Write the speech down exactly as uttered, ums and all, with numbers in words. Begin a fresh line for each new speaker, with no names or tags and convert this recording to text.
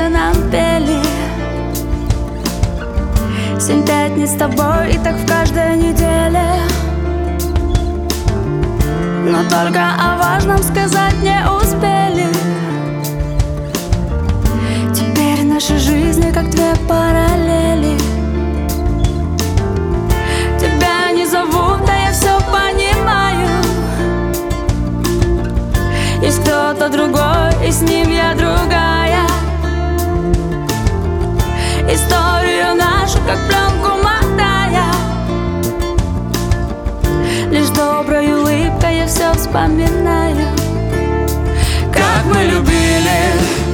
птицы нам пели. Семь пятниц с тобой, и так в каждой неделе. Но только о важном сказать не успели. Теперь наши жизни как две параллели. Тебя не зовут, да я все понимаю. Есть кто-то другой, и с ним я другая. Историю нашу, как пленку мотая, лишь доброй улыбкой я все вспоминаю.